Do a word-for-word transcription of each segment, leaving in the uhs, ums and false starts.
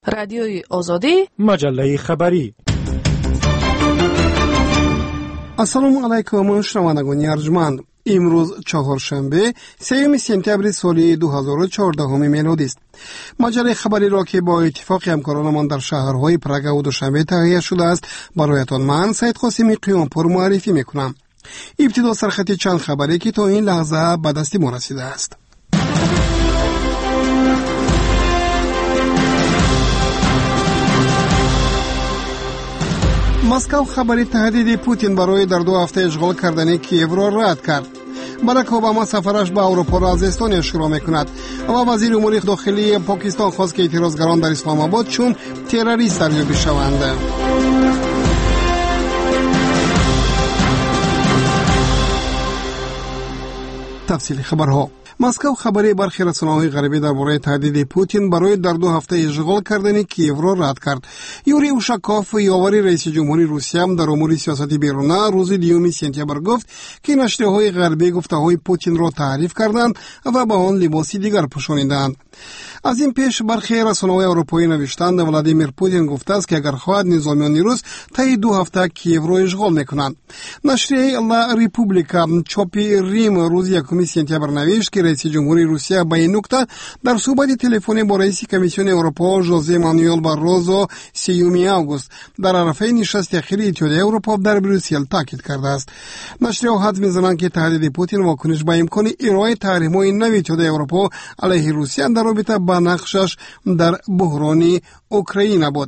رادیوی آزادی، مجله خبری. السلام علیکم شنوندگان ارجمند. امروز چهارشنبه سوم سپتامبر سال دو هزار و چهارده میلادی است. مجله خبری را که با اتفاق همکارانمان در شهرهای پرگ و دوشنبه تهیه شده است برایتان من سید قاسمی قیامپور معرفی میکنم. ابتدا سرخط چند خبری که تا این لحظه به دست ما رسیده است. مسکو خبری تهدید پوتین برای در دو هفته اشغال کردن کیف را رد کرد. باراک اوباما سفرش به اروپا را از استونیا شروع میکند و وزیر امور داخلی پاکستان خواست که اعتراضگران در اسلام آباد چون تروریست ارزیابی شوند. تفصیل خبرها. مسکو خبری برخی رسانه‌های غربی درباره تهدید پوتین برای در دو هفته اشغال کردن کیف را رد کرد. یوری اوشاکوف یاوری رئیس جمهوری روسیه هم در امور سیاسی بیرونه روز دیوم سپتامبر گفت که نشریه‌های غربی گفته‌های پوتین را تعریف کردند و با آن لباسی دیگر پوشانیدند. از این پیش برخی رسانه‌های اروپایی نوشتند ولادیمیر پوتین گفته است که اگر خواهد نظامیان روس طی دو هفته کیف را اشغال میکنند. نشریه لا ریپوبلیکا چاپی ریم روز یکم سپتامبر نوشت که رئیس جمهوری روسیه به این نکته در صحبت تلفنی با رئیس کمیسیون اروپا ژوزه مانوئل باروزو سیوم آگوست در عرفه نشست اخیری اتحادیه اروپا در بروسل تاکید کرده است. نشریه حدس می‌زنند که تهدید پوتین واکنش به امکان ارائه تحریم‌های نوی اتحادیه اروپا علیه روسیه در رابطه با نقشش در بحران اوکراین بود.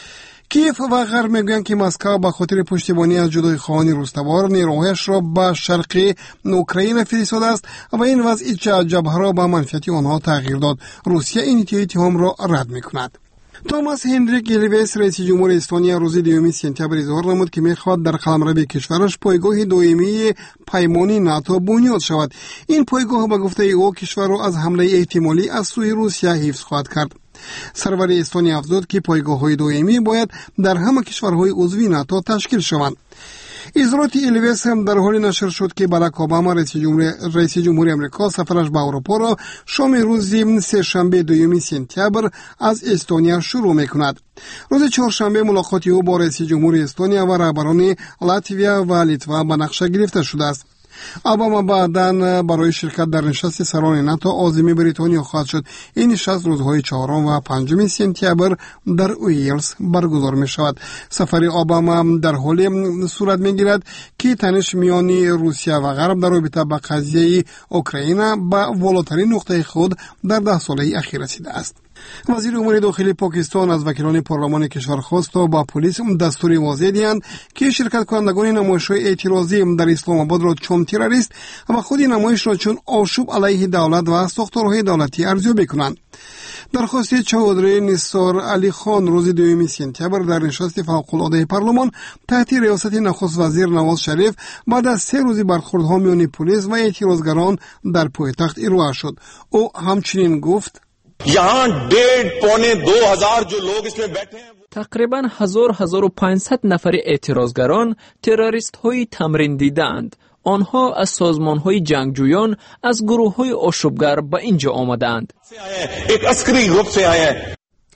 کیف و غرب میگویند که مسکو به خاطر پشتیبانی از جدای خواهان روس‌تبار نیروهایش را به شرق اوکراین فرستاده است و این وضع جبهه را به منفعت آنها تغییر داد. روسیه این اتهام را رد میکند. توماس هنریک گلیویس رئیس جمهور استونیا روز دیوم سپتامبر اظهار نمود که میخواهد در قلمرو کشورش پایگاه دائمی پیمانی ناتو بنیاد شود. این پایگاه به گفته او کشور را از حمله احتمالی از سوی روسیه حفظ خواهد کرد. سرور استونیا افزود که پایگاه‌های دائمی باید در همه کشورهای عضو ناتو تشکیل شوند. اظهارات الیویس هم در حالی نشر شد که باراک اوباما رئیس جمهوری رئیس جمهوری آمریکا سفرش به اروپا را شام روز سه‌شنبه دوم سپتامبر از استونیا شروع می‌کند. روز چهارشنبه ملاقات او با رئیس جمهوری استونیا و رهبران لاتویا و لیتوا به نقشه گرفته شده است. اوباما بعداً برای شرکت در نشست سران ناتو عازم بریتانیا خواهد شد. این نشست روزهای چهارم و پنجم سپتامبر در ویلز برگزار می شود. سفر اوباما در حالی صورت می گیرد که تنش میان روسیه و غرب در رابطه با قضیه اوکراین به والاترین نقطه خود در ده ساله اخیر رسیده است. وزیر امور داخلی پاکستان از وکیلان پارلمان کشور خواست تا با پلیس دستور واضح دهند که شرکت کنندگان نمایش‌های اعتراضی در اسلام آباد را چون تروریست و خود نمایش را چون آشوب علیه دولت و ساختارهای دولتی ارزیابی کنند. درخواست چودری نثار علی خان روز دوم سپتامبر در نشست فوق‌العاده پارلمان تحت ریاست نخست وزیر نواز شریف بعد از سه روز برخوردها میان پلیس و اعتراضگران در پایتخت ارائه شد. او همچنین گفت यहाँ डेढ़ पौने दो हजार जो लोग इसमें बैठे हैं تقریبا هزار هزار و پانصد نفر اعتراضگران تروریست های تمرین دیدند. آنها از سازمان های جنگجویان از گروه های آشوبگر به اینجا آمدند. एक अस्करी ग्रुप से आए हैं.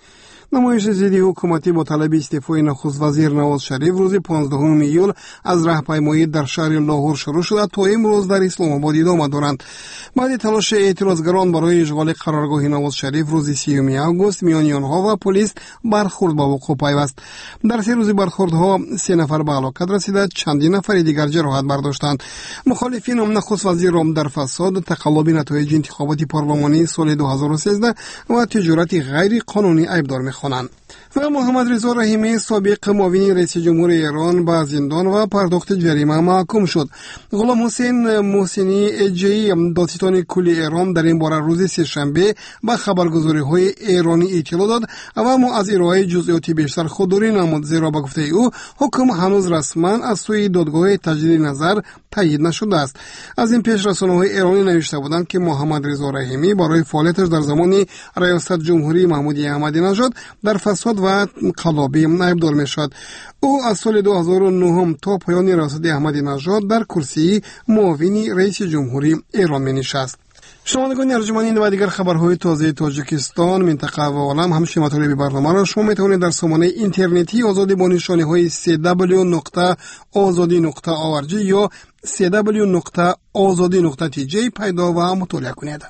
نمایش ضد حکومتی با طلب استعفای نخست وزیر نواز شریف روز پانزدهم ایول از راهپیمایی در شهر لاهور شروع شده تا امروز در اسلام آباد ادامه دارند. بعد تلاش اعتراضگران برای اشغال قرارگاه نواز شریف روز سیوم آگوست میان آنها و پلیس برخورد به وقوع پیوست. در سه روز برخوردها سه نفر به هلاکت رسیده، چندین نفر دیگر جراحت برداشتند. مخالفین هم نخست وزیر را در فساد، تقلب نتایج انتخابات پارلمانی سال دو هزار و سیزده و تجارت غیر قانونی ایبدار می‌خوانند. و محمد رضا رحیمی سابق معاون رئیس جمهور ایران به زندان و پرداخت جریمه محکوم شد. غلام حسین محسنی اجی دادستان کل ایران در این باره روز سه‌شنبه به خبرگزاری‌های ایرانی اطلاع داد و اما از ارائه جزئیات بیشتر خودداری نمود، زیرا به گفته او حکم هنوز رسما از سوی دادگاه تجدید نظر تایید نشده است. از این پیش رسانه‌های ایرانی نوشته بودند که محمد رضا رحیمی برای فعالیتش در زمان ریاست جمهوری محمود احمدی نژاد در فساد و قلابی ایبدار می‌شد. او از سال دو هزار و نه تا پایان ریاست احمدی نژاد در کرسی معاون رئیس جمهوری ایران می‌نشست. شنوندگان ارجمند، این و دیگر خبرهای تازه تاجیکستان، منطقه و عالم، همچنین مطالب برنامه را شما میتوانید در سامانه اینترنتی آزادی با نشانه‌های سی دبلیو نقطه آزادی نقطه او ار جی یا سی دبلیو نقطه آزادی نقطه تی جی پیدا و مطالعه کنید.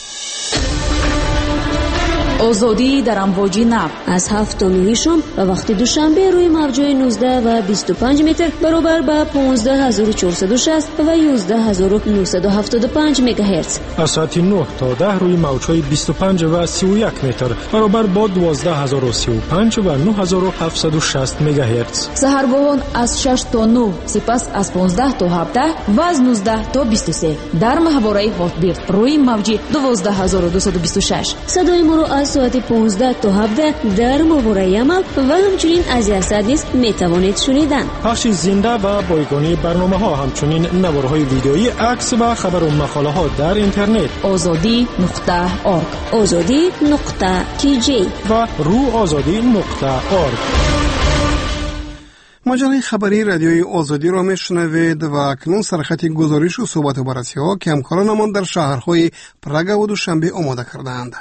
آزادی در امواج نو از هفت تا نه شام و وقت دوشنبه روی موج‌های نوزده و بیست و پنج متر برابر به پانزده هزار و چهارصد و شصت و یازده هزار و نهصد و هفتاد و پنج مگاهرتز. از ساعت نه تا ده روی موج‌های بیست و پنج و سی و یک متر برابر با دوازده هزار و سی و پنج و نه هزار و هفتصد و شصت مگاهرتز. سحرگاهان از شش تا نه، سپس از پانزده تا هفده و از نوزده تا بیست و سه در محوره هاتبیرد روی موج دوازده هزار و دویست و بیست و شش. صدای ما را از ساعت پانزده تا هفده در محوره عمل و همچنین از یاسد نیز میتوانید شنیدن. پخش زنده و بایگانی برنامه ها، همچنین نوارهای ویدیویی، عکس و خبر و مقاله ها در اینترنت آزادی نقطه آرگ، آزادی نقطه تی جی و رو آزادی نقطه آرگ. مجله خبری رادیوی آزادی را میشنوید و اکنون سرخط گزارش و صحبت و بررسی ها که همکارانمان در شهرهای پراگ و دوشنبه آماده کردند.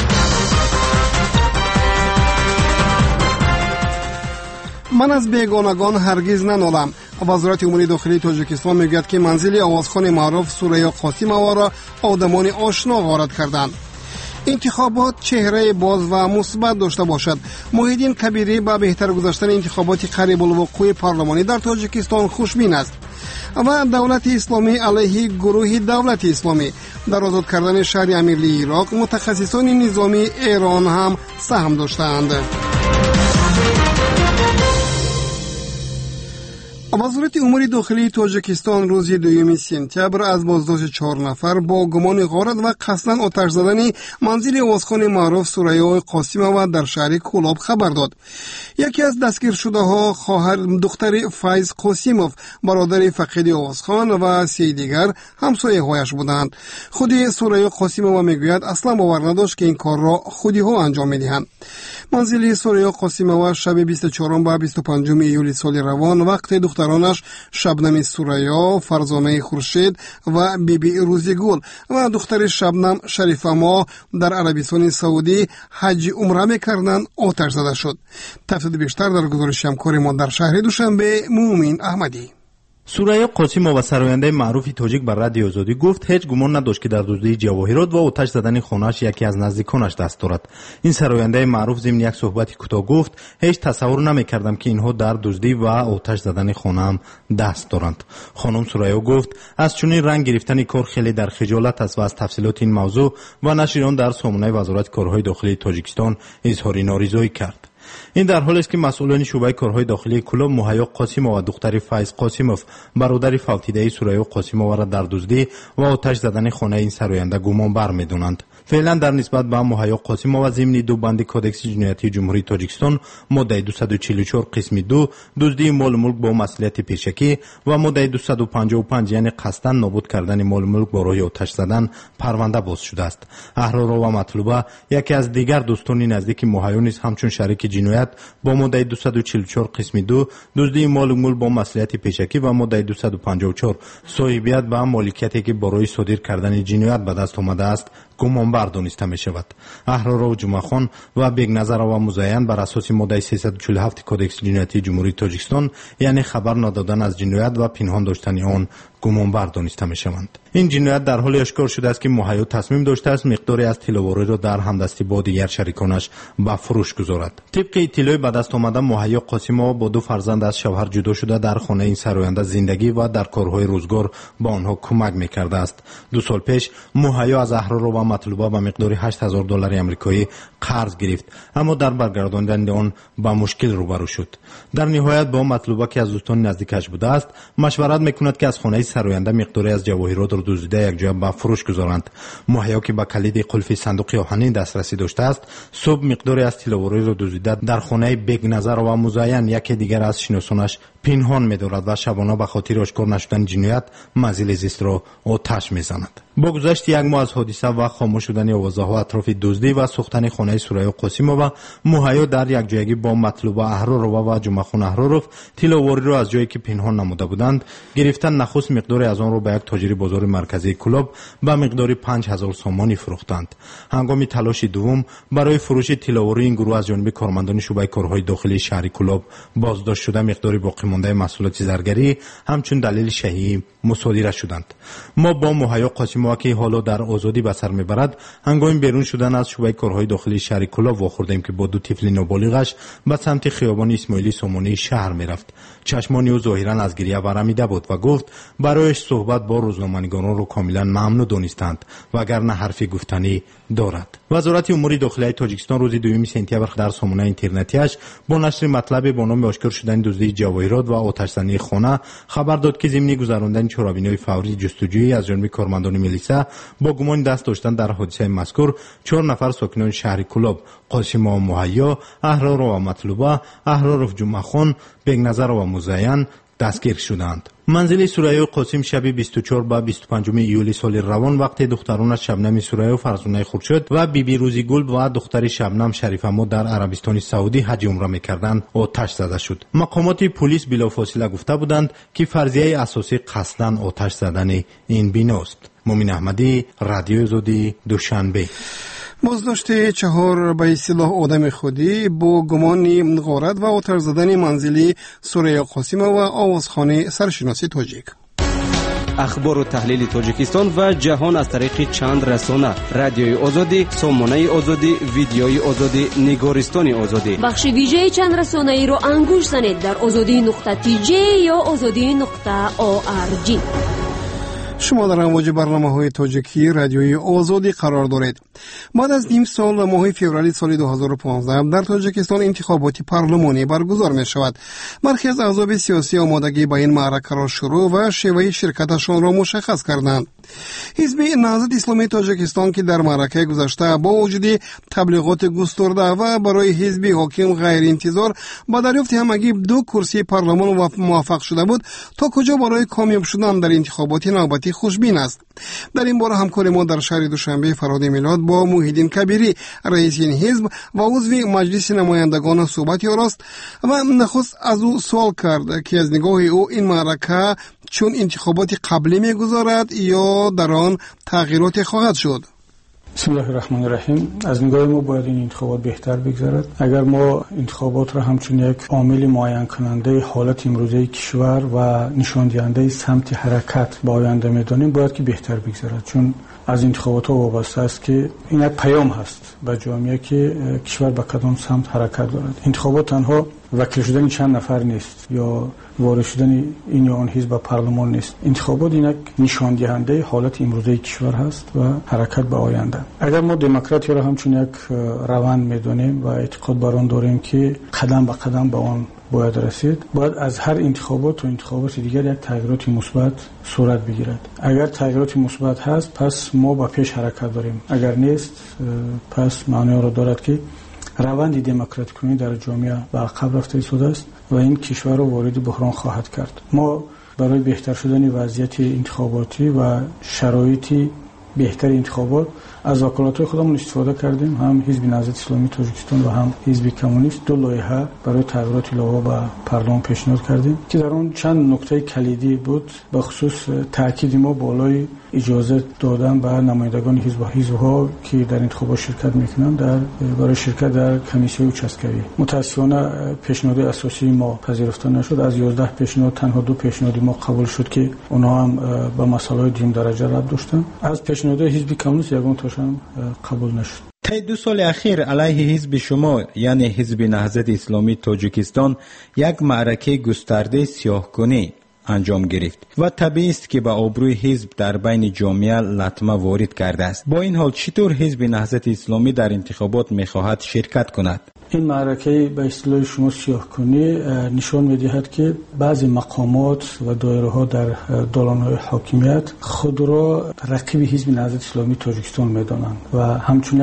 من از بیگانگان هرگز ننالم. وزارت امور داخلی تاجیکستان میگوید که منزل آوازخوان معروف سوریا قاسیمووا را آدمان آشنا وارد کردند. انتخابات چهره باز و مثبت داشته باشد. محیدین کبیری با بهتر گذشتن انتخابات قریب الوقوع پارلمانی در تاجیکستان خوشبین است و دولت اسلامی علیه گروه دولت اسلامی در آزاد کردن شهر امیرلی عراق متخصصان نظامی ایران هم سهم داشتند. وزارت امور داخلی تاجیکستان روز دوم سپتامبر از بازداشت چهار نفر با گمان غارت و قصداً آتش زدن منزل آوازخوان معروف سوریا قاسیمووا در شهر کولاب خبر داد. یکی از دستگیر شده ها خواهر دختر فایز قاسیموف، برادر فقید آوازخوان و سه دیگر همسایه هایش بودند. خودی سوریا قاسیمووا میگوید اصلا باور نداشت که این کار را خودی ها انجام میدهند. منزل سوریا قاسیمووا شب بیست و چهارم و بیست و پنجم ایولی سال روان وقت دخترانش شبنم سوریا، فرزانه خورشید و بیبی بی روزیگل و دختر شبنم شریفه ما در عربستان سعودی حج عمره میکردند آتش زده شد. تفصیل بیشتر در گزارش همکار ما در شهر دوشنبه مومین احمدی. سوریا قاسیمووا سراینده معروف تاجیک بر رادیو آزادی گفت هیچ گمان نداشت که در دزدی جواهرات و آتش زدن خانه‌اش یکی از نزدیکانش دست دارد. این سراینده معروف ضمن یک صحبت کوتاه گفت هیچ تصور نمی‌کردم که اینها در دزدی و آتش زدن خانه‌ام دست دارند. خانم سوریا گفت از چنین رنگ گرفتن کار خیلی در خجالت است و از تفصیلات این موضوع و نشر آن در سامانه وزارت کارهای داخلی تاجیکستان اظهار نارضایی کرد. این در حالی است که مسئولان شعبه کارهای داخلی کلاب مهیا قاسیمووا دختر فایز قاسیموف برادر فوتیده سوریا قاسیمووا را در دزدی و آتش زدن خانه این سراینده گمان بر می‌دانند. فعلا در نسبت به مهیا قاسیمووا ضمن دو بند کدکس جنایتی جمهوری تاجیکستان ماده دویست و چهل و چهار قسم دو دزدی مال ملک با مسئولیت پیشکی و ماده دویست و پنجاه و پنج یعنی قصداً نابود کردن مال ملک با راه آتش زدن پرونده باز شده است. احرار و مطلوبه یکی از دیگر دوستان نزدیک مهیا نیز همچون شریک جنایت با ماده دویست و چهل و چهار قسم دو دزدی مال ملک با مسئولیت پیشکی و ماده دویست و پنجاه و چهار صاحبیت به مالکیتی که برای صادر کردن جنایت به دست آمده است گمان بر دانسته می شود. احرار و جمعه خان و بیگ نظر و مزین بر اساس ماده سیصد و چهل و هفت کدکس جنایتی جمهوری تاجیکستان یعنی خبر ندادن از جنایت و پنهان داشتن آن گمان بر دانسته می شوند. این جنایت در حال اشکار شده است که مهیا تصمیم داشته است مقداری از طلاواری را در همدستی با دیگر شریکانش به فروش گذارد. طبق اطلاع به دست آمده مهیا قاسیمووا با دو فرزند از شوهر جدا شده در خانه این سراینده زندگی و در کارهای روزگار با آنها کمک می‌کرده است. دو سال پیش مهیا از احرار و مطلوبه به مقدار هشت هزار دلار آمریکایی قرض گرفت اما در برگرداندن آن با مشکل روبرو شد. در نهایت با مطلوبه که از دوستان نزدیکش بوده است مشورت می‌کند که از خانه سراینده مقداری از جواهرات را دزدیده یک جای به فروش گذارند. مهیا که با کلید قلف صندوق آهنین دسترسی داشته است صبح مقداری از طلاواری را دزدیده در خانه بیگ نظر و مزین یکی دیگر از شناسانش پنهان می‌دارد و شبانه به خاطر آشکار نشدن جنایت منزل زیست را آتش می‌زند. با گذشت یک ماه از حادثه و خاموش شدن آوازها اطراف دزدی و سوختن خانه سوریا قاسیمова مهیا در یک جایگی با مطلوب احرارова و جمعخان احرارov تیلاواری را از جایی که پنهان نموده بودند گرفتن نخست مقداری از آن را به یک تاجر بازار مرکزی کلاب به مقدار پنج هزار سامانی فروختند. هنگام تلاش دوم برای فروش تیلاواری این گروه از جانب کارمندان شعبه کارهای داخلی شهر کلاب بازداشت شده مقداری باقی مانده محصولات زرگری همچون دلیل شیعی مصادره شدند. ما با مهیا قاسیمova که حالا در آزادی به سر میبرد هنگام بیرون شدن از شعبه کارهای داخلی شهر کلاب واخوردیم که با دو طفل نابالغش به سمت خیابان اسماعیلی سامانی شهر میرفت. چشمانی او ظاهرا از گریه برآمیده بود و گفت برایش صحبت با روزنامه‌نگاران را کاملا ممنوع دانستند وگرنه حرفی گفتنی دارد. وزارت امور داخلی تاجیکستان روز دوم سپتامبر در سامانه اینترنتیش با نشر مطلب با نام آشکار شدن دزدی جواهرات و آتش‌زنی خانه خبر داد که ضمن گذراندن چهاربینی فوری جستجویی از جانب کارمندان میلیسا با گمان دست داشتن در حادثه مذکور چهار نفر ساکنان شهر کلاب قاسیمova مهیا، احرارova مطلوبه، احرارov جمعخان، بگنظر و مزین دستگیر شدند. منزل سوریا قاسم شب بیست و چهار به بیست و پنج ایولی سال روان وقت دخترانش شبنم سوریا فرزانه خورشید و بیبی بی روزی گل و دختر شبنم شریف‌عمو در عربستان سعودی حج عمره می‌کردند آتش زده شد. مقامات پلیس بلافاصله گفته بودند که فرضیه اساسی قصداً آتش زدن این بیناست. مومن احمدی، رادیو آزادی، دوشنبه. بازداشت چهار به اصطلاح آدم خودی با گمان غارت و آتش زدن منزلی سوریا قاسیمova و آوازخوان سرشناسی تاجیک. اخبار و تحلیل تاجیکستان و جهان از طریق چند رسانه: رادیوی آزادی، سامانه آزادی، ویدیوی آزادی، نگارستان آزادی. بخش ویژه چند رسانه ای رو انگوش زنید در آزادی نقطه تی جی یا آزادی نقطه او آر جی. شما در امواج برنامه‌های تاجیکی رادیوی آزادی قرار دارید. بعد از نیم سال ماه فوریه سال دو هزار و پانزده در تاجیکستان انتخابات پارلمانی برگزار می شود. برخی از احزاب سیاسی آمادگی به این معرکه را شروع و شیوه شرکتشان را مشخص کردند. حزب نهضت اسلامی تاجیکستان که در معرکه گذشته با وجود تبلیغات گسترده و برای حزب حاکم غیر انتظار با دریافت همگی دو کرسی پارلمان موفق شده بود، تا کجا برای کامیاب شدن در انتخابات نوبتی خوشبین است. در این باره همکار ما در شهر دوشنبه فرهاد میلاد با موحدین کبیری رئیس این حزب و عضو مجلس نمایندگان صحبت یاراست و نخست از او سوال کرد که از نگاه او این معرکه چون انتخابات قبلی میگذارد یا در آن تغییرات خواهد شد. بسم الله الرحمن الرحیم. از نگاه ما باید این انتخابات بهتر بگذرد. اگر ما انتخابات را همچون یک عامل معین کننده حالت امروزه کشور و نشان دهنده سمت حرکت به آینده میدانیم، باید که بهتر بگذرد، چون از انتخابات ها وابسته است که این یک پیام هست به جامعه که کشور به کدام سمت حرکت دارد. انتخابات تنها وکیل شدن چند نفر نیست یا وارد شدن این یا آن حزب به پارلمان نیست. انتخابات یک نشان دهنده حالت امروزه کشور هست و حرکت به آینده. اگر ما دموکراسی را همچون یک روند میدونیم و اعتقاد بر آن داریم که قدم به قدم به آن باید رسید، باید از هر انتخابات و انتخابات دیگر یک تغییرات مثبت صورت بگیرد. اگر تغییرات مثبت هست پس ما با پیش حرکت داریم، اگر نیست پس معنی را دارد که روند دموکراتیک کنی در جامعه به عقب رفته شده است و این کشور را وارد بحران خواهد کرد. ما برای بهتر شدن وضعیت انتخاباتی و شرایط بهتر انتخابات از وکالت‌های خودمون استفاده کردیم. هم حزب نهضت اسلامی تاجیکستان و هم حزب کمونیست دو لایحه برای تغییرات لایحه به پارلمان پیشنهاد کردیم که در اون چند نکته کلیدی بود. به خصوص تاکید ما بالای اجازه دادن به نمایندگان حزب و حزب‌ها که در انتخابات شرکت میکنند در برای شرکت در کمیسیون چسکوی. متأسفانه پیشنهاد اساسی ما پذیرفته نشد. از یازده پیشنهاد تنها دو پیشنهاد ما قبول شد که اونها هم به مسائل دوم درجه رد داشتن. از پیشنهاد حزب کمونیست یگان تاش هم قبول نشد. طی دو سال اخیر علیه حزب شما یعنی حزب نهضت اسلامی تاجیکستان یک معرکه گسترده سیاه‌کنی انجام گرفت و طبیعی است که به آبروی حزب در بین جامعه لطمه وارد کرده است. با این حال چطور حزب نهضت اسلامی در انتخابات می‌خواهد شرکت کند؟ این معرکه به اصطلاح شما سیاه‌کنی نشان می‌دهد که بعضی مقامات و دایره‌ها در دالان‌های حاکمیت خود را رقیب حزب نهضت اسلامی تاجیکستان می‌دانند و همچنین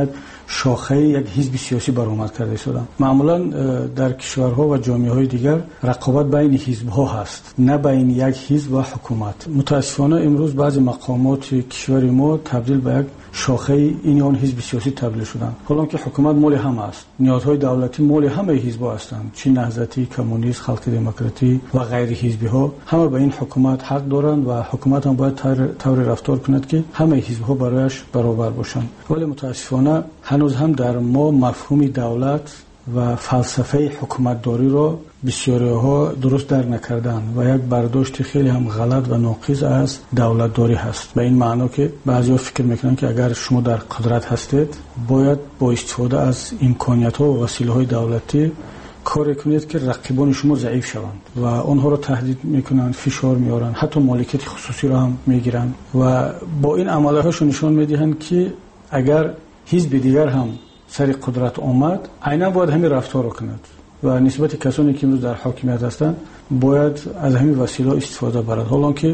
شاخه یک حزب سیاسی برآمد کرده شدند. معمولا در کشورها و جامعه‌های دیگر رقابت بین حزب‌ها هست، نه بین یک حزب و حکومت. متاسفانه امروز بعضی مقامات کشور ما تبدیل به یک شاخه این آن حزب سیاسی تبدیل شدند. حالا که حکومت مال همه است، نیازهای دولتی مال همه حزب‌ها هستند، چه نهضتی، کمونیست، خلق دموکراتی و غیر حزبی‌ها، همه به این حکومت حق دارند و حکومت هم باید طوری رفتار کند که همه حزب‌ها برایش برابر باشند. ولی متاسفانه هنوز هم در ما مفهوم دولت و فلسفه حکومتداری را بسیاری‌ها درست در نکردن و یک برداشت خیلی هم غلط و ناقص از دولتداری هست. به این معنی که بعضی‌ها فکر میکنن که اگر شما در قدرت هستید باید با استفاده از امکانیت‌ها و وسیله‌های دولتی کار کنید که رقیبان شما ضعیف شوند و آنها را تهدید میکنن، فشار میارن، حتی مالکیت خصوصی را هم میگیرن و با این عملهاشون نشان میدهند که اگر حزب دیگر هم سر قدرت آمد عیناً باید همین رفتار رو کند و نسبت کسانی که امروز در حاکمیت هستند باید از همین وسیله استفاده برد. حالا که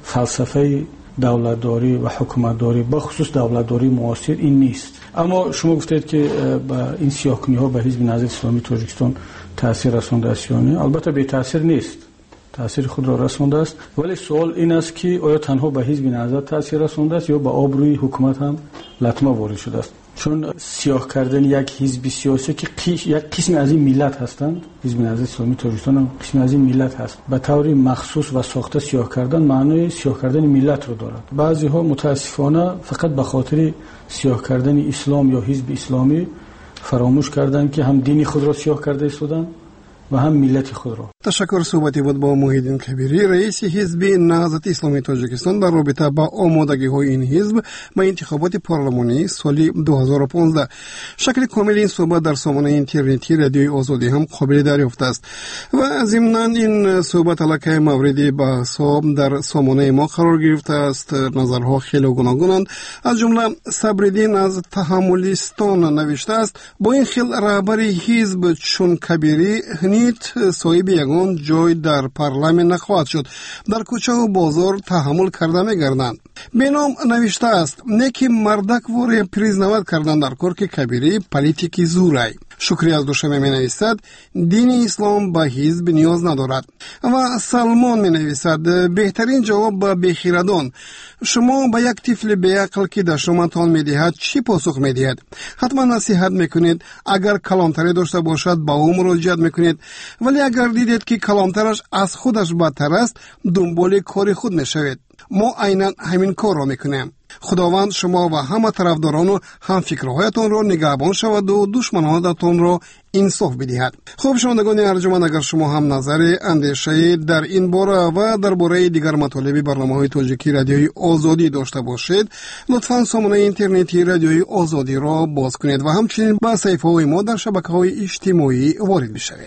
فلسفه دولتداری و حکومتداری به خصوص دولتداری معاصر این نیست. اما شما گفتید که با این سیاه‌کنی‌ها به حزب نهضت اسلامی تاجیکستان تاثیر رسانده است یا نه؟ البته بی تاثیر نیست، تاثیر خود را رسانده است، ولی سوال این است که آیا تنها به حزب نهضت تاثیر رسانده است یا به آبروی حکومت هم لطمه وارد شده است؟ چون سیاه کردن یک حزب سیاسی که قیش یک قسم از این ملت هستند، حزب نهضت اسلامی تاجیکستان هم قسم از این ملت هست، به طور مخصوص و ساخته سیاه کردن معنای سیاه کردن ملت رو دارد. بعضی ها متاسفانه فقط به خاطر سیاه کردن اسلام یا حزب اسلامی فراموش کردند که هم دین خود را سیاه کرده استودند و هم ملت خود را. تشکر. صحبتی بود با محیدین کبیری، رئیس حزب نهضت اسلامی تاجیکستان در رابطه با آمادگی‌های این حزب به انتخابات پارلمانی سال دو هزار و پانزده. شکل کامل این صحبت در سامانه اینترنتی رادیوی آزادی هم قابل دریافت است و ضمناً این صحبت علیه موردی بحث در سامانه ما قرار گرفته است. نظرها خیلی گوناگونند. از جمله صبرالدین از تحملیستان نوشته است: با این خیل رهبر حزب چون کبیری نیت صاحب یگان جای در پارلمان نخواهد شد، در کوچه و بازار تحمل کرده میگردند. بینام نوشته است: نیکی مردک وری پریزنود کردن در کار که کبیری پلیتیکی زورای. شکری از دوشنبه می نویسد: دین اسلام به حزب نیاز ندارد. و سلمان می نویسد: بهترین جواب به بخیردان. شما به یک طفل بیعقل که در شما تان می دهد چی پاسخ می دهد؟ حتما نصیحت می کنید. اگر کلامتری داشته باشد با او مراجعت می کنید، ولی اگر دیدید که کلامترش از خودش بدتر است دنبال کار خود می شوید. ما عیناً همین کار را می کنیم. خداوند شما و همه طرفداران و هم فکرهایتان را نگهبان شود و دشمنانتان را انصاف بدهد. خوب شنوندگان ارجمند، اگر شما هم نظر اندیشه در این باره و درباره دیگر مطالب برنامه‌های تاجیکی رادیوی آزادی داشته باشید، لطفاً سامانه اینترنتی رادیوی آزادی را باز کنید و همچنین به صفحه‌های ما در شبکه‌های اجتماعی وارد بشوید.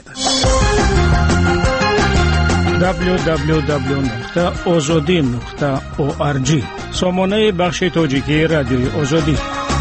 دبلیو دبلیو دبلیو نقطه آزادی نقطه او آر جی سامانه بخش تاجیکی رادیوی آزادی.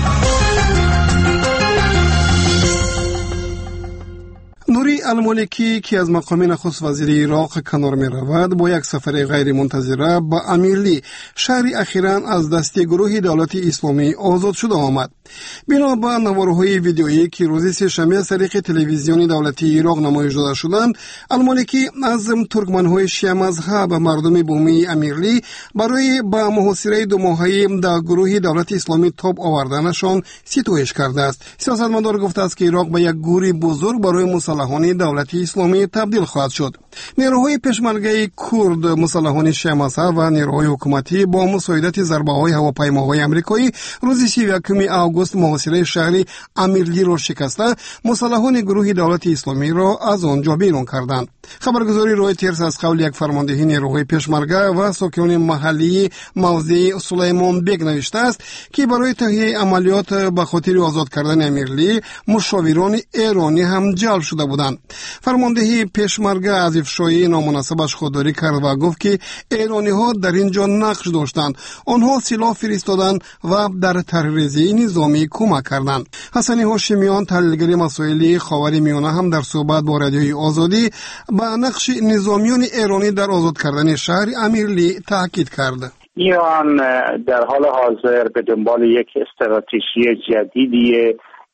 نوری المالکی که از مقام نخست وزیر عراق کنار می رود با یک سفر غیر منتظره با امیرلی، شهری اخیراً از دست گروه دولت اسلامی آزاد شده آمد. بنا به نوارهای ویدیویی که روز سه‌شنبه از طریق تلویزیون دولتی عراق نمایش داده شدند، المالکی از ترکمن‌های شیعه مذهب مردم بومی امیرلی برای با محاصره دو ماهه‌ای در گروه دولت اسلامی تاب آوردنشان ستایش کرده است. سیاستمدار گفته است که عراق به یک گوری بزرگ برای مسلحان دولت اسلامی تبدیل خواهد شد. نیروهای پشمرگه کرد، مسلحان شیعه مذهب و نیروهای حکومتی با مساعدت ضربه‌های هواپیماهای آمریکایی روز سی و یکم آگوست محاصره شهری امیرلی را شکسته مسلحان گروه دولت اسلامی را از آنجا بیرون کردند. خبرگزاری رویترز از قول یک فرمانده نیروهای پشمرگه و ساکنان محلی موضع سلیمان بیگ نوشته است که برای تهیه عملیات به خاطر آزاد کردن امیرلی مشاوران ایرانی هم جلب شده بودند. فرمانده پشمرگه از افشای نامناسبش خودداری کرد و گفت که ایرانی ها در اینجا نقش داشتند. آنها سلاح فرستادند و در تحریرریزی نظامی کمک کردند. حسنی هاشمیان، تحلیلگر مسائل خاورمیانه، هم در صحبت با رادیوی آزادی با نقش نظامیان ایرانی در آزاد کردن شهر امیرلی تاکید کرد. ایران در حال حاضر به دنبال یک استراتژی جدیدی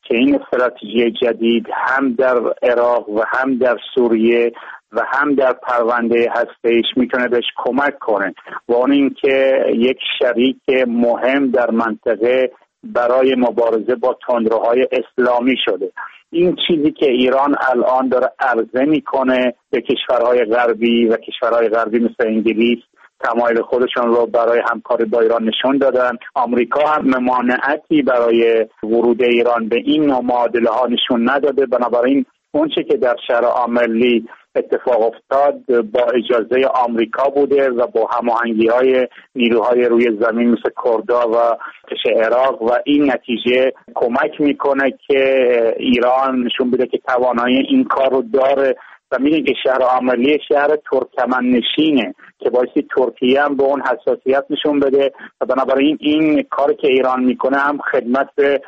که این استراتژی جدید هم در عراق و هم در سوریه و هم در پرونده هسته‌ایش میتونه بهش کمک کنه و اون این که یک شریک مهم در منطقه برای مبارزه با تندروهای اسلامی شده. این چیزی که ایران الان داره عرضه میکنه به کشورهای غربی و کشورهای غربی مثل انگلیس تمایل خودشون رو برای همکاری با ایران نشون دادن. آمریکا هم ممانعتی برای ورود ایران به این نوع معادله ها نشون نداده. بنابراین اون چه که در شورای ملی اتفاق افتاد با اجازه آمریکا بوده و با هماهنگی‌های نیروهای روی زمین مثل کردا و کش عراق و این نتیجه کمک میکنه که ایران نشون بده که توانایی این کار رو داره و میدونی که شهر عملی شهر ترکمن نشینه که باعثی ترکیه هم به اون حساسیت نشون بده و بنابراین این کاری که ایران میکنه هم خدمت به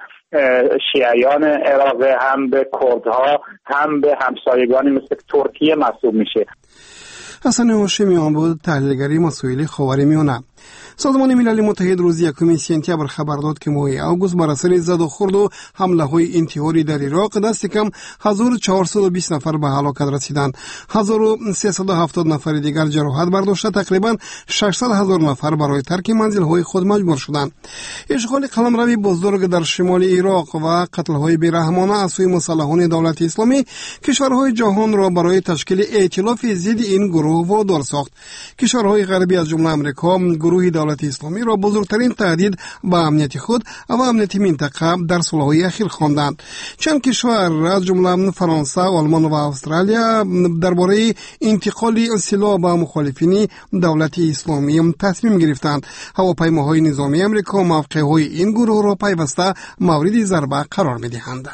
شیعیان عراق هم به کردها هم به همسایگانی مثل ترکیه محسوب میشه. حسن هاشمیان بود، تحلیلگری مسائل خاورمیانه. سازمان ملل متحد روز یکم سپتامبر خبر داد که ماه اوگوست بر اثر زد و خورد و حمله های انتحاری در عراق دست کم هزار و چهارصد و بیست نفر به هلاکت رسیدند. هزار و سیصد و هفتاد نفر دیگر جراحت برداشته، تقریبا ششصد هزار نفر برای ترک منزل های خود مجبور شدند. اشغال قلمرو بزرگ در شمال عراق و قتل های بیرحمانه از سوی مسلحان دولت اسلامی کشورهای جهان را برای تشکیل ائتلاف ضد این گروه وادار ساخت. کشورهای غربی از جمله آمریکا گروه دولت اسلامی را بزرگترین تهدید به امنیت خود و امنیت منطقه در سالهای اخیر خواندند. چند کشور از جمله فرانسه، آلمان و استرالیا درباره انتقال سلاح به مخالفین دولت اسلامی تصمیم گرفتند. هواپیماهای نظامی آمریکا موقعهای این گروه را پیوسته مورد ضربه قرار می‌دهند.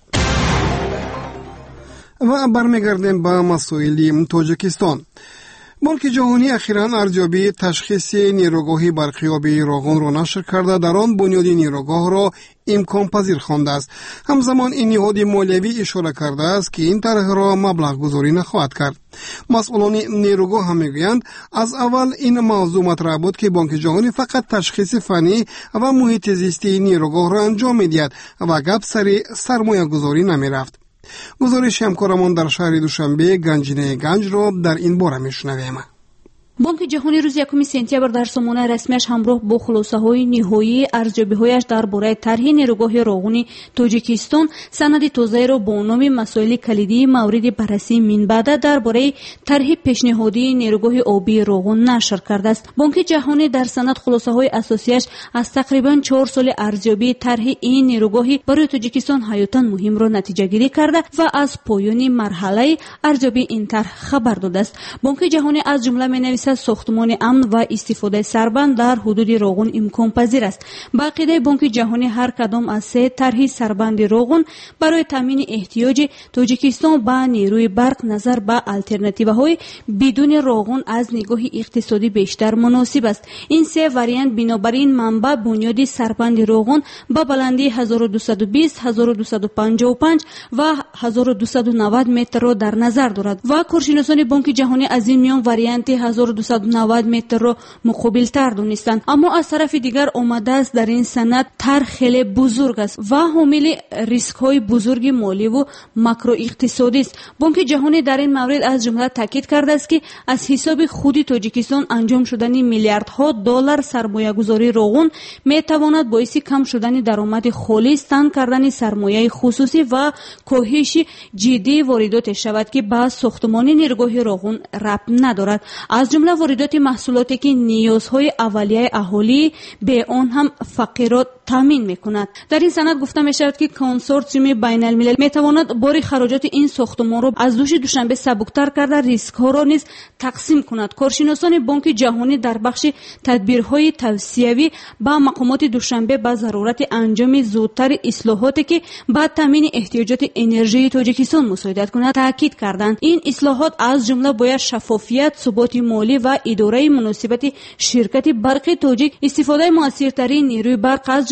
و برمیگردیم به مسائل تاجیکستان. بانک جهانی اخیراً ارزیابی تشخیص نیروگاه برقیابی راغون را نشر کرده، در آن بنیاد نیروگاه را امکان پذیر خوانده است. همزمان این نهاد مالیوی اشاره کرده است که این طرح را مبلغ گذاری نخواهد کرد. مسئولان نیروگاه هم میگویند از اول این موضوع مطرح بود که بانک جهانی فقط تشخیص فنی و محیط زیستی نیروگاه را انجام میدهد و گپ سر سرمایه گذاری نمیرفت. گزارش همکارمان در شهر دوشنبه گنجینه گنج را در این باره میشنویم. بانک جهانی روز یکم سپتامبر در سامانه رسمیش همراه با خلاصه‌های نهایی ارزیابی‌هایش درباره طرح نیروگاه راغون تاجیکستان سند تازه را با نام مسائل کلیدی مورد بررسی منبعد درباره طرح پیشنهادی نیروگاه آبی راغون نشر کرده است. بانک جهانی در سند خلاصه‌های اساسیش از تقریباً چهار سال ارزیابی طرح این نیروگاهی برای تاجیکستان حیاتاً مهم را نتیجه گیری کرده و از پایان مرحله ارزیابی این طرح خبر داده است. بانک جهانی از جمله می‌نویسد ساختمان امن و استفاده سربند در حدود راغون امکان پذیر است. با عقیده بانک جهانی هر کدام از سه طرح سربند راغون برای تامین احتیاج تاجیکستان به نیروی برق نظر به آلترناتیوهای بدون راغون از نگاه اقتصادی بیشتر مناسب است. این سه واریانت بنابراین منبع بنیادی سربند راغون با بلندی هزار و دویست و بیست، هزار و دویست و پنجاه و پنج و هزار و دویست و نود متر را در نظر دارد و کارشناسان بانک جهانی از این میان واریانت هزار و دویست و نود متر را مقابل تر دانستند. اما از طرف دیگر آمده است در این سند طرح خیلی بزرگ است و حامل ریسک های بزرگ مالی و ماکرو اقتصادی است. بانک جهانی در این مورد از جمله تاکید کرده است که از حساب خود تاجیکستان انجام شدن میلیاردها دلار سرمایه گذاری راغون می تواند باعث کم شدن درآمد خالص، تنگ کردن سرمایه خصوصی و کاهش جدی واردات شود که به ساختمان نیروگاه راغون ربط ندارد. از جمله واردات محصولاتی که نیازهای اولیه اهالی به آن هم فقیرات تامین میکند. در این سند گفته می شود که کنسورسیوم بین الملل می تواند بار خراجات این ساختمان را از دوش دوشنبه سبکتر کرده ریسک ها را نیز تقسیم کند. کارشناسان بانک جهانی در بخش تدبیرهای توسعوی با مقامات دوشنبه با ضرورت انجام زودتر اصلاحاتی که با تامین احتیاجات انرژی تاجیکستان مساعدت کند تاکید کردند. این اصلاحات از جمله باید شفافیت، ثبات مالی و اداره مناسبت شرکت برق تاجیک، استفاده موثرترین نیروی برق از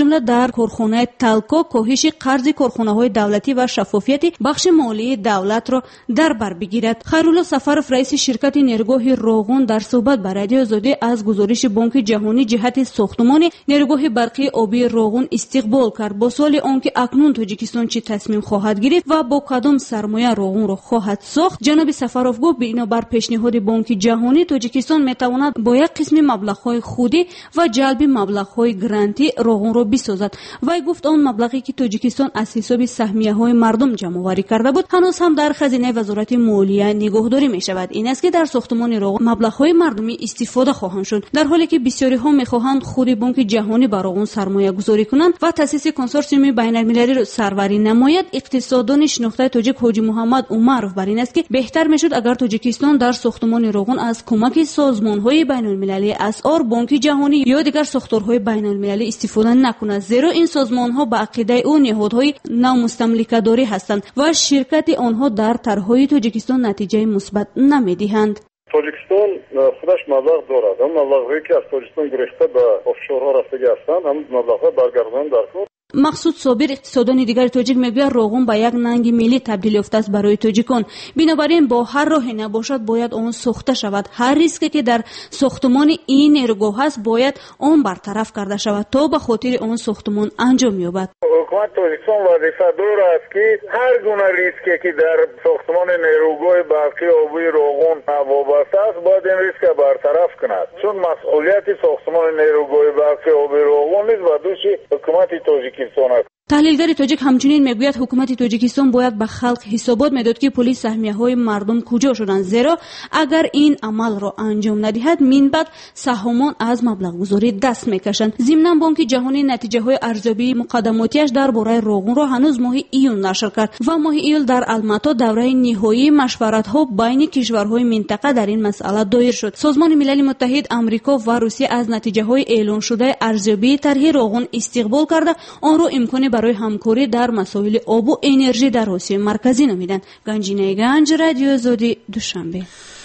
جمله در کارخانه تالکو کاهش قرض کارخانه‌های دولتی و شفافیت بخش مالی دولت را در بر بگیرد. خیرالله سفرов رئیس شرکت نیروگاه روغن در صحبت با رادیو آزادی از گزارش بانک جهانی جهت ساختمان نیروگاه برقی آبی روغن استقبال کرد. با سوال آنکه اکنون تاجیکستان چه تصمیم خواهد گرفت و با کدام سرمایه روغن را خواهد ساخت، جناب سفرов گفت بنابر پیشنهاد بانک جهانی تاجیکستان میتواند با یک قسم مبلغ‌های خودی و جلب مبلغ‌های گرانتی روغن را بسازد. وی گفت آن مبلغی که تاجیکستان از حساب سهمیه‌های مردم جمع‌آوری کرده بود هنوز هم در خزینه وزارت مالیه نگهداری می‌شود. این است که در ساختمان روغن مبلغ‌های مردمی استفاده خواهند شد، در حالی که بسیاری‌ها می‌خواهند خود بانک جهانی بر روغن سرمایه گذاری کنند و تأسیس کنسورسیوم بین‌المللی را سروری نماید. اقتصاددان شناخته تاجیک حاجی محمد عمرов بر این است که بهتر می‌شد اگر تاجیکستان در ساختمان روغن از کمک سازمان‌های بین‌المللی اسعار، بانک جهانی یا دیگر ساختارهای بین‌المللی استفاده نکند، زیرا این سازمان‌ها به عقیده او نهادهای نامستملکه‌داری هستند و شرکت آنها در طرح‌های تاجیکستان نتیجه مثبت نمی‌دهند. تاجیکستان خودش مبلغ دارد. اما مبلغی که از تاجیکستان گرفته به آفشورها رفتگی هستند، هم مبلغ‌ها برگردان در خود. مقصود صابر اقتصاددان دیگر تاجیک میگوید روغن به یک ننگ ملی تبدیل یافته است برای تاجیکان. بنابراین با هر راهی نباشد باید آن ساخته شود. هر ریسکی که در ساختمان این نیروگاه است باید آن برطرف کرده شود تا به خاطر آن ساختمان انجام یابد. حکومت تاجیکستان وظیفه دار است که هر گونه ریسکی که در ساختمان نیروگاه برقی آبی روغن وابسته است باید این ریسک برطرف کند، چون مسئولیت ساختمان نیروگاه برقی آبی روغن نیست و دوش حکومت تاجیکستان. تحلیلگر تاجیک همچنین میگوید حکومت تاجیکستان باید به خلق حسابات میداد که پول سهمیه‌های مردم کجا شدند، زیرا اگر این عمل را انجام ندهد من بعد سهامان از مبلغ گذاری دست میکشند. ضمن بانک جهانی نتیجه‌های ارزیابی مقدماتیش درباره روغن را هنوز ماه ایون نشر کرد و ماه ایول در الماتا دوره نهایی مشورت‌ها بین کشورهای منطقه در این مسئله دایر شد. سازمان ملل متحد، آمریکا و روسیه از نتیجه‌های اعلان شده ارزیابی طرح روغن استقبال کرده آن را امکان برای همکاری در مسائل آب و انرژی در آسیا مرکزی نمیدن. گنجینه گنج، رادیو آزادی، دوشنبه.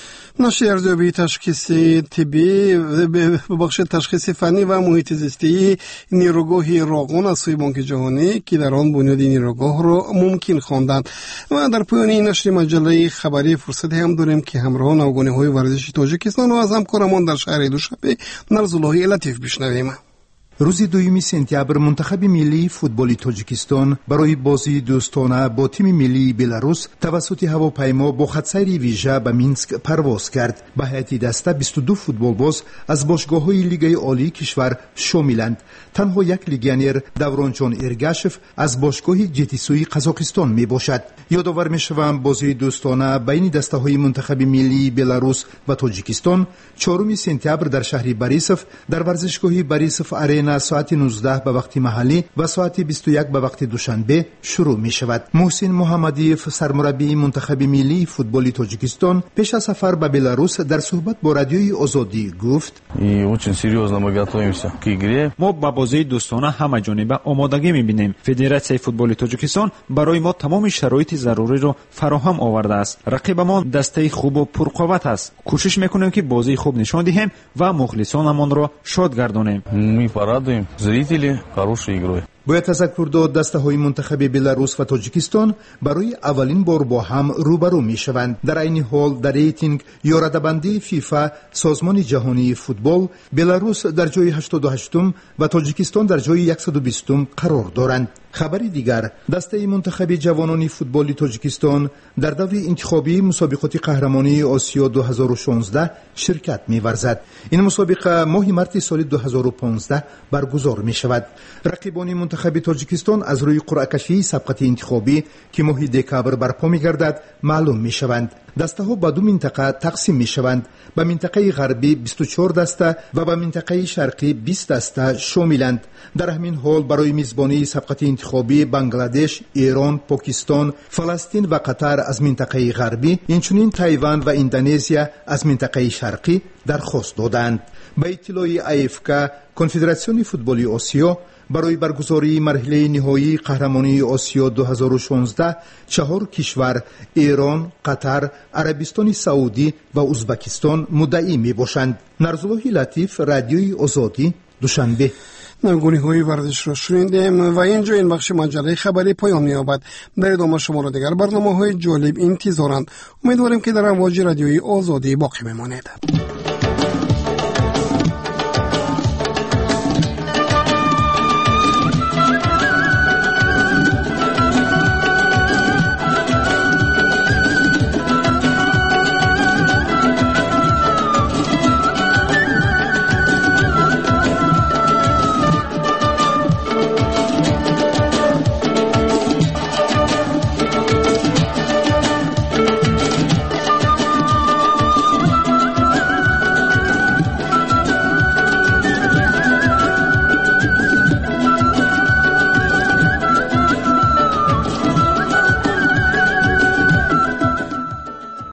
نشر ارزیابی تشخیص طبی بخش تشخیص فنی و محیط زیستی نیروگاه روغن از سوی بانک جهانی که در آن بنیاد نیروگاه را ممکن خواندند. و در پایان این نشر مجله خبری فرصت هم داریم که همراه نوگانی‌های ورزشی تاجیکستان و از همکارمان در شهر دوشنبه نرزالله لطیف بشنویم. روز دوم سپتامبر منتخب ملی فوتبال تاجیکستان برای بازی دوستانه با تیم ملی بلاروس توسط هواپیما با خطسیر ویژه به مینسک پرواز کرد. به هیئت دسته بیست و دو فوتبالباز از باشگاه‌های لیگ عالی کشور شاملند. تنها یک لیگیونر دورانجان ارگاشف از باشگاه جتیسوی قزاقستان می باشد. یادآور می‌شوم بازی دوستانه بین دسته‌های منتخب ملی بلاروس و تاجیکستان چهارم سپتامبر در شهر باریسوف در ورزشگاه باریسوف آرینا ساعت نوزده به وقت محلی و ساعت بیست و یک به وقت دوشنبه شروع می شود. محسن محمدیف سرمربی منتخب ملی فوتبال تاجیکستان پیش از سفر به بلاروس در صحبت با رادیوی آزادی گفت: ما با بازی دوستانه همه جانبه آمادگی می بینیم. فدراسیون فوتبال تاجیکستان برای ما تمام شرایط ضروری را فراهم آورده است. رقیبمان دسته خوب و پرقوت است. کوشش میکنیم که بازی خوب نشان دهیم و مخلصانمان را شاد گردانیم. Радуем зрителей хорошей игрой. باید تذکر داد دسته‌های منتخب بلاروس و تاجیکستان برای اولین بار با هم روبرو می‌شوند. در این حال در ریتینگ یا رده‌بندی فیفا سازمان جهانی فوتبال بلاروس در جای هشتاد و هشتم و تاجیکستان در جای صد و بیستم قرار دارند. خبری دیگر، دسته منتخب جوانان فوتبال تاجیکستان در دور انتخابی مسابقات قهرمانی آسیا دو هزار و شانزده شرکت می‌ورزد. این مسابقه ماه مارس سال دو هزار و پانزده برگزار می‌شود. رقیبان منتخب تاجیکستان از روی قرعه کشی سبقت انتخابی که ماه دکامبر برپا می‌گردد معلوم می‌شوند. دسته ها به دو منطقه تقسیم می شوند. به منطقه غربی بیست و چهار دسته و به منطقه شرقی بیست دسته شاملند. در همین حال برای میزبانی سبقت انتخابی بنگلادش، ایران، پاکستان، فلسطین و قطر از منطقه غربی، اینچنین تایوان و اندونزیا از منطقه شرقی درخواست دادند. به اطلاع ای اف کی کنفدراسیون فوتبال آسیا برای برگزاری مرحله نهایی قهرمانی آسیا دو هزار و شانزده چهار کشور ایران، قطر، عربستان سعودی و ازبکستان مدعی می باشند. نرزالله لطیف، رادیوی آزادی، دوشنبه. نگونی‌های ورزش را شنیدیم و اینجا این بخش مجله خبری پایان می‌یابد. در ادامه شما را دیگر برنامه‌های جالب انتظارند. امیدواریم که در امواج رادیوی آزادی باقی بمانید.